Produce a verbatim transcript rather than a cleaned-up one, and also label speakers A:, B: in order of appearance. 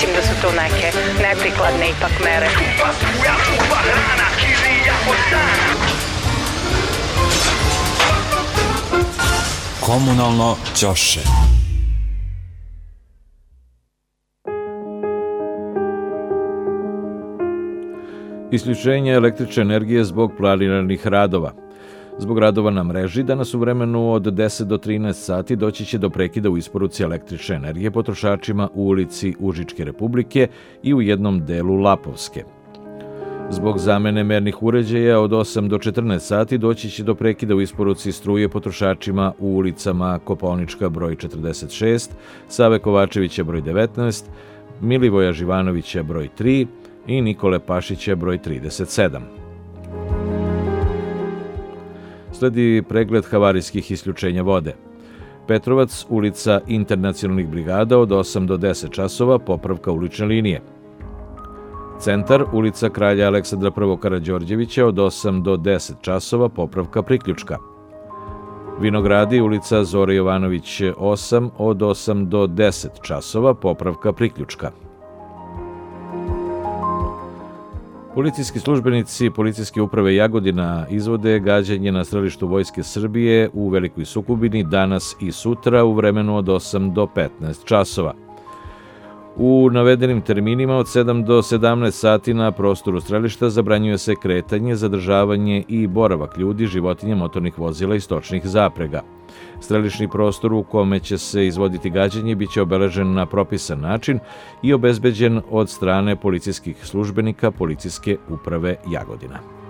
A: mislim da su to neke neprikladne ipak mere.
B: Komunalno ćoše. Isključenje električne energije zbog planiranih radova. Zbog radova na mreži, danas u vremenu od deset do trinaest sati doći će do prekida u isporuci električne energije potrošačima u ulici Užičke Republike i u jednom delu Lapovske. Zbog zamene mernih uređaja od osam do četrnaest sati doći će do prekida u isporuci struje potrošačima u ulicama Kopaonička broj četrdeset šest, Save Kovačevića broj devetnaest, Milivoja Živanovića broj tri i Nikole Pašića broj trideset sedam. Sledi pregled havarijskih isključenja vode. Petrovac, ulica Internacionalnih brigada od osam do deset časova, popravka ulične linije. Centar, ulica Kralja Aleksandra I Karađorđevića od osam do deset časova, popravka priključka. Vinogradi, ulica Zore Jovanović osam od osam do deset časova, popravka priključka. Policijski službenici Policijske uprave Jagodina izvode gađanje na strelištu Vojske Srbije u Velikoj Sukubini danas i sutra u vremenu od osam do petnaest časova. U navedenim terminima od sedam do sedamnaest sati na prostoru strelišta zabranjuje se kretanje, zadržavanje i boravak ljudi, životinja, motornih vozila i stočnih zaprega. Strelišni prostor u kome će se izvoditi gađanje biće obeležen na propisan način i obezbeđen od strane policijskih službenika Policijske uprave Jagodina.